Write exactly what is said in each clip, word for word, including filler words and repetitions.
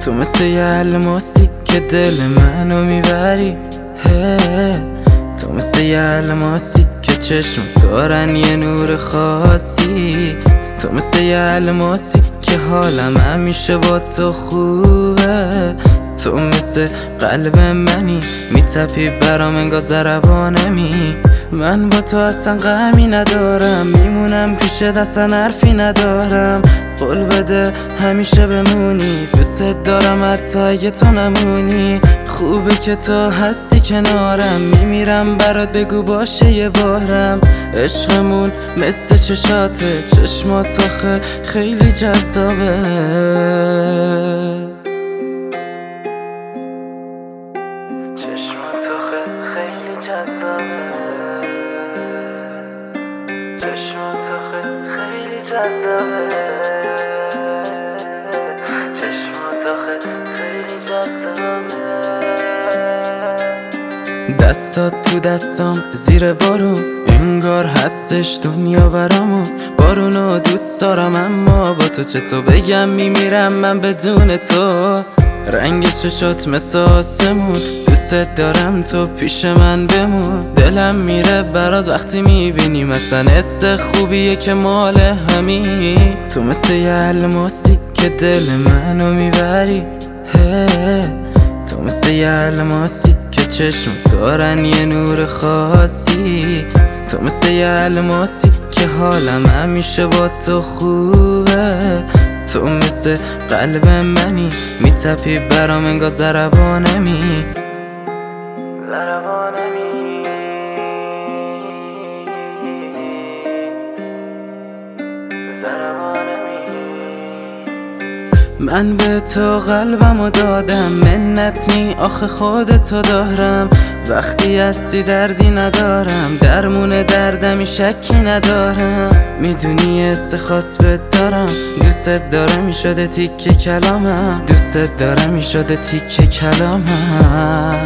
تو مثل یه الماسی که دل منو میبری. تو مثل یه الماسی که چشم دارن یه نور خاصی. تو مثل یه الماسی که حالم همیشه با تو خوبه. تو مثل قلب منی میتپی برام انگار ضربانمی. من با تو اصلا غمی ندارم، میمونم پیش دستن حرفی ندارم. قول بده همیشه بمونی، دوست دارم حتی اگه تو نمونی. خوبه که تو هستی کنارم، میمیرم برات بگو باشه یه بارم. عشقمون مثل چشاته، چشمات آخه خیلی جذابه. خیلی جذابه، چشمات آخه خیلی جذابه، چشمات آخه خیلی جذابه. دستات تو دستام زیر بارون، انگار هستش دنیا برامون. بارونو دوست دارم اما با تو چطور بگم میمیرم من بدون تو. رنگ چشات مثل آسمون، دوست دارم تو پیش من بمون. دلم میره برات وقتی میبینی، مثلا حس خوبیه که مال همین. تو مثل یه الماسی که دل منو میبری. تو مثل یه الماسی که چشم دارن یه نور خاصی. تو مثل یه الماسی که حالم همیشه با تو خوبه. تو مثل قلب منی میتپی برام انگار ضربانمی. ضربانمی ضربانمی من به تو قلبمو دادم، منت نی آخه خودتو دارم. وقتی هستی دردی ندارم، درمون دردمی شکی ندارم. میدونی حس خاص بهت دارم، دوست دارم میشده تیکه کلامم. دوست دارم میشده تیکه کلامم.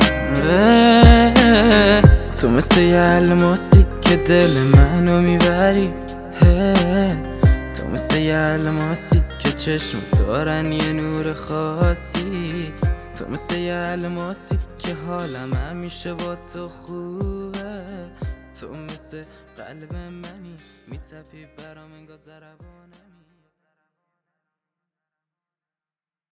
تو مثل یه الماسی که دل منو میبری. تو مثل یه الماسی که چشم دارن یه نور خاصی. تو مثل یه الماسی که حالم همیشه با تو خوبه. تو مثل قلب منی میتپی برام انگار ضربان.